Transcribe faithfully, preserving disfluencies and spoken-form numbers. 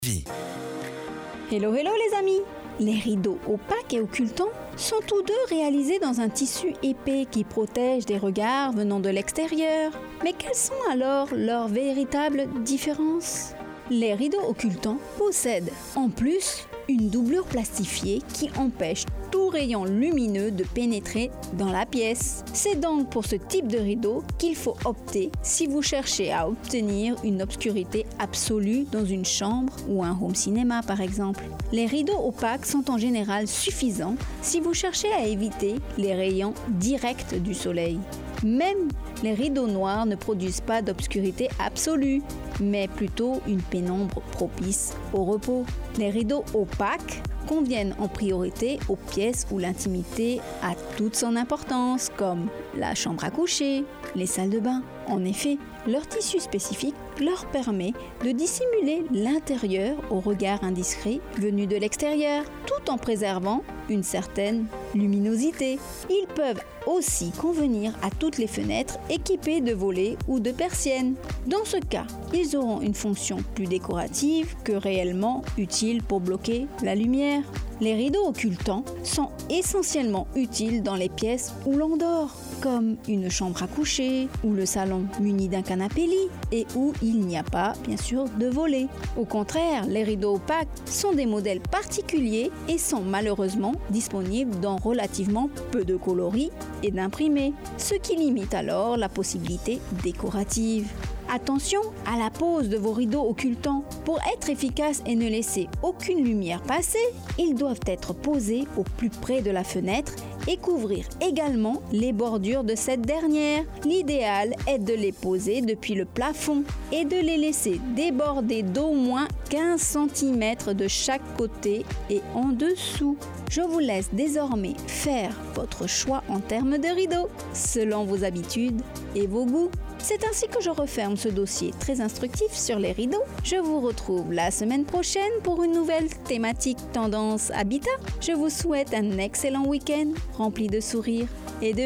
Vie. Hello hello les amis! Les rideaux opaques et occultants sont tous deux réalisés dans un tissu épais qui protège des regards venant de l'extérieur. Mais quelles sont alors leurs véritables différences? Les rideaux occultants possèdent en plus une doublure plastifiée qui empêche tout rayon lumineux de pénétrer dans la pièce. C'est donc pour ce type de rideau qu'il faut opter si vous cherchez à obtenir une obscurité absolue dans une chambre ou un home cinéma par exemple. Les rideaux opaques sont en général suffisants si vous cherchez à éviter les rayons directs du soleil. Même les rideaux noirs ne produisent pas d'obscurité absolue, mais plutôt une pénombre propice au repos. Les rideaux opaques conviennent en priorité aux pièces où l'intimité a toute son importance, comme la chambre à coucher, les salles de bain. En effet, leur tissu spécifique leur permet de dissimuler l'intérieur au regard indiscret venu de l'extérieur, tout en préservant une certaine luminosité. Ils peuvent aussi convenir à toutes les fenêtres équipées de volets ou de persiennes. Dans ce cas, ils auront une fonction plus décorative que réellement utile pour bloquer la lumière. Les rideaux occultants sont essentiellement utiles dans les pièces où l'on dort, comme une chambre à coucher ou le salon muni d'un canapé lit et où il n'y a pas, bien sûr, de volets. Au contraire, les rideaux opaques sont des modèles particuliers et sont malheureusement disponibles dans relativement peu de coloris et d'imprimés, ce qui limite alors la possibilité décorative. Attention à la pose de vos rideaux occultants. Pour être efficaces et ne laisser aucune lumière passer, ils doivent être posés au plus près de la fenêtre et couvrir également les bordures de cette dernière. L'idéal est de les poser depuis le plafond et de les laisser déborder d'au moins quinze centimètres de chaque côté et en dessous. Je vous laisse désormais faire votre choix en termes de rideaux, selon vos habitudes et vos goûts. C'est ainsi que je referme ce dossier très instructif sur les rideaux. Je vous retrouve la semaine prochaine pour une nouvelle thématique tendance habitat. Je vous souhaite un excellent week-end rempli de sourires et de